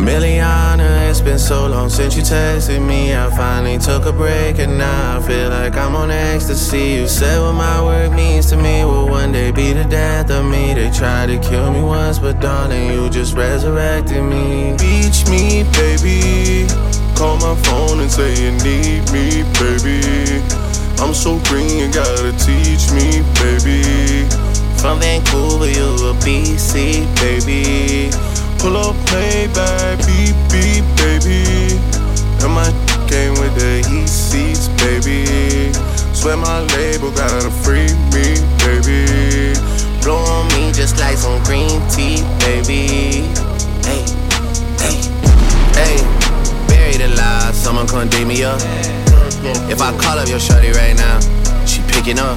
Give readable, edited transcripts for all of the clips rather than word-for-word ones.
Miliana, it's been so long since you texted me. I finally took a break and now I feel like I'm on ecstasy. You said what my work means to me will one day be the death of me. They tried to kill me once, but darling, you just resurrected me. Beach me, baby. Call my phone and say you need me, baby. I'm so green, you gotta teach me, baby. From Vancouver, you a BC, baby. Pull up, play back, beep, beep, baby. And my came with the heat seats, baby. Swear my label gotta free me, baby. Blow on me just like some green tea, baby. Hey, hey, hey. Buried alive, someone come dig me up. If I call up your shorty right now, she picking up.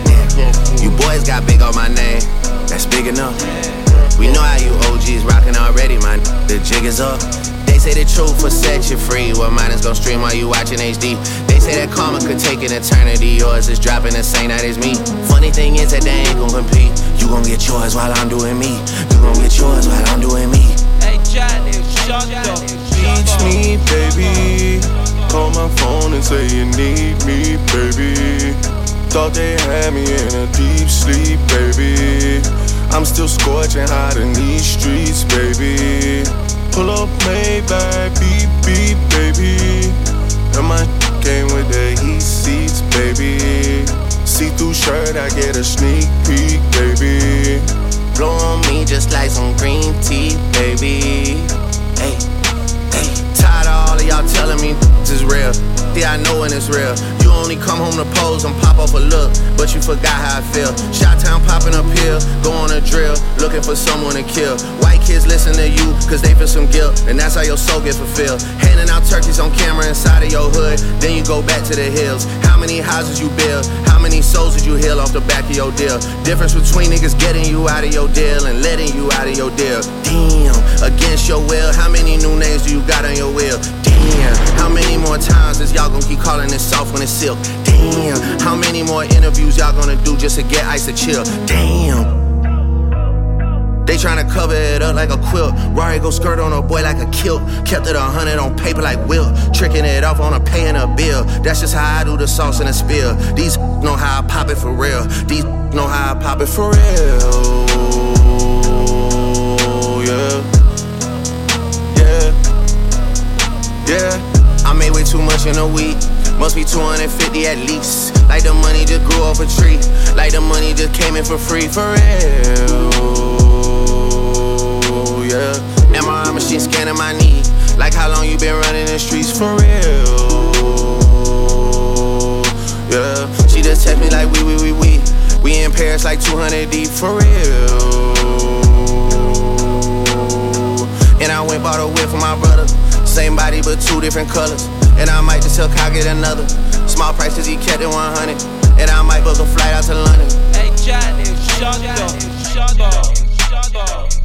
You boys got big on my name, that's big enough. We know how you OGs rockin' already, man. The jig is up. They say the truth will set you free. Well, mine is gon' stream while you watchin' HD. They say that karma could take an eternity. Yours is dropping the same night as me. Funny thing is that they ain't gon' compete. You gon' get yours while I'm doing me. You gon' get yours while I'm doing me. Hey, Johnny, shut up. Teach me, baby. Call my phone and say you need me, baby. Thought they had me in a deep sleep, baby. I'm still scorching hot in these streets, baby. Pull up, Maybach, beep, beep, baby. And my came with the heat seats, baby. See-through shirt, I get a sneak peek, baby. Blow on me just like some green tea, baby. Hey, hey. Tired of all of y'all telling me this is real. Yeah, I know when it's real. You only come home to pose and pop off a look, but you forgot how I feel. Shot-town popping up here, go on a drill, looking for someone to kill. White kids listen to you, cause they feel some guilt, and that's how your soul gets fulfilled. Handing out turkeys on camera inside of your hood, then you go back to the hills. How many houses you build? How many souls did you heal off the back of your deal? Difference between niggas getting you out of your deal and letting you out of your deal. Damn, against your will, how many new names do you got on your will? Damn, how many more times is y'all gonna keep calling it soft when it's silk? Damn, how many more interviews y'all gonna do just to get ice to chill? Damn. They tryna cover it up like a quilt. Rari go skirt on a boy like a kilt. Kept it 100 on paper like Wilt. Tricking it off on a paying a bill. That's just how I do the sauce in a spill. These know how I pop it for real. These know how I pop it for real. Yeah. Yeah. Yeah. I made way too much in a week. Must be 250 at least. Like the money just grew off a tree. Like the money just came in for free. For real. Yeah. MRI machine scanning my knee. Like how long you been running the streets? For real. Yeah. She just text me like we. We in Paris like 200 deep. For real. And I went bought a whip for my brother. Same body but two different colors. And I might just tell Kyle get another. Small prices he kept it 100. And I might book a flight out to London. Hey Johnny, shut up.